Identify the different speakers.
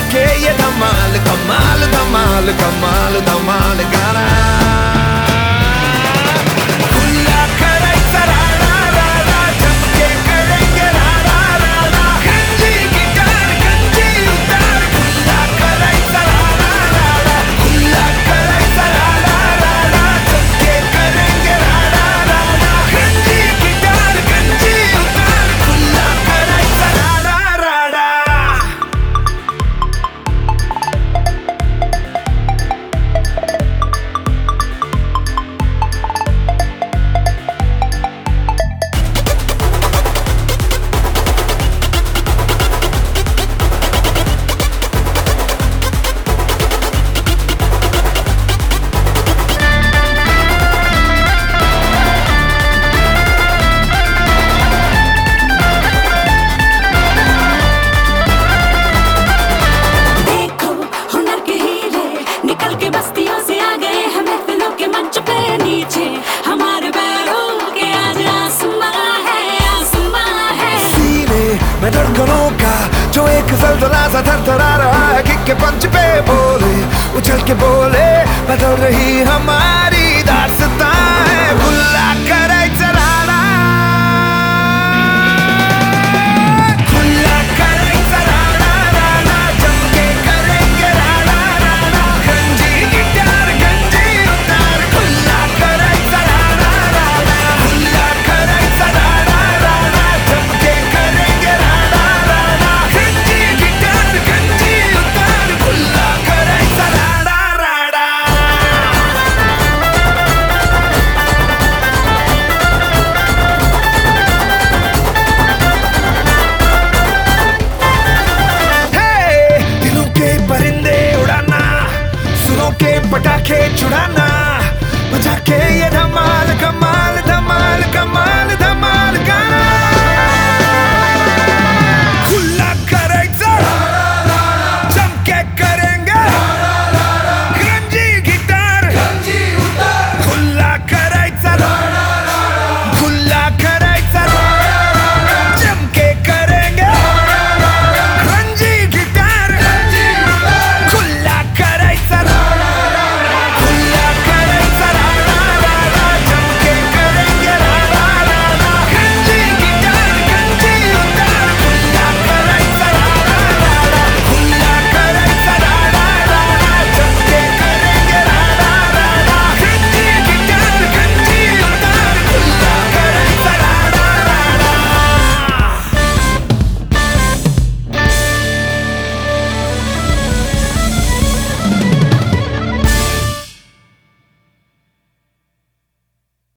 Speaker 1: के ये धमाल धमाल धमाल धमाल धमाल गाना खुला करायचा राडा राडा चमके करेंगे राडा राडा गंजी गिटार गंजी उतार खुला करायचा राडा राडा खुला करायचा राडा राडा चमके करेंगे राडा राडा गंजी गिटार गंजी उतार खुला करायचा राडा राडा मैं धड़कनों का जो एक ज़लज़ला सा थरथरा रहा है किक के पंच पे बोले उछल के बोले बदल रही हमारी दास्तां